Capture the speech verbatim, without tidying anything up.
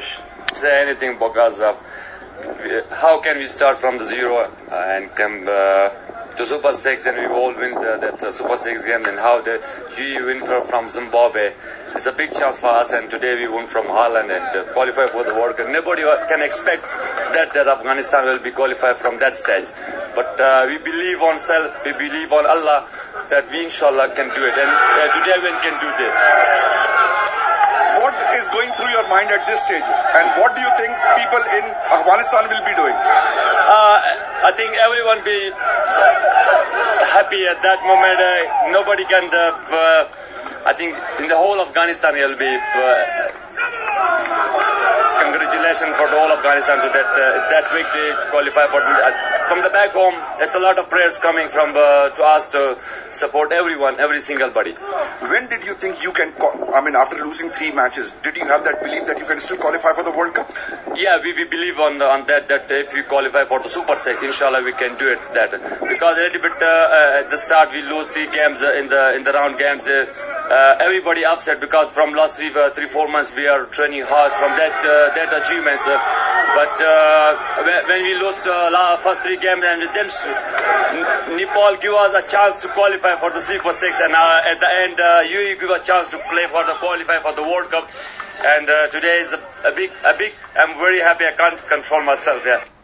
say anything because of how can we start from the zero and come uh, to Super Six and we all win the, that uh, Super Six game, and how the we win for, from Zimbabwe. It's a big chance for us, and today we won from Holland and uh, qualify for the World Cup. Nobody can expect that that Afghanistan will be qualified from that stage, but uh, we believe on self, we believe on Allah that we inshallah can do it, and uh, today we can do that. What is going through your mind at this stage, and what do you think people in Afghanistan will be doing? Uh, I think everyone be happy at that moment. Uh, nobody can. Uh, uh, I think in the whole Afghanistan will be. Uh, congratulations for the whole Afghanistan to that uh, that victory to qualify for. Uh, from the back home, there's a lot of prayers coming from uh, to us to support everyone, every single body. When did you think you can? I mean, after losing three matches, did you have that belief that you can still qualify for the World Cup? Yeah, we, we believe on on that that if we qualify for the Super Six, inshallah we can do it. That because a little bit uh, uh, at the start we lose three games uh, in the in the round games. Uh, uh, everybody upset because from last three uh, three four months we are training hard from that uh, that achievements. Uh, but uh, when we lost uh, first three games and then Nepal give us a chance to qualify for the Super Six, and uh, at the end uh, U A E give a chance to play for the qualify for the World Cup. And uh, today is a, a big, a big. I'm very happy. I can't control myself. Yeah.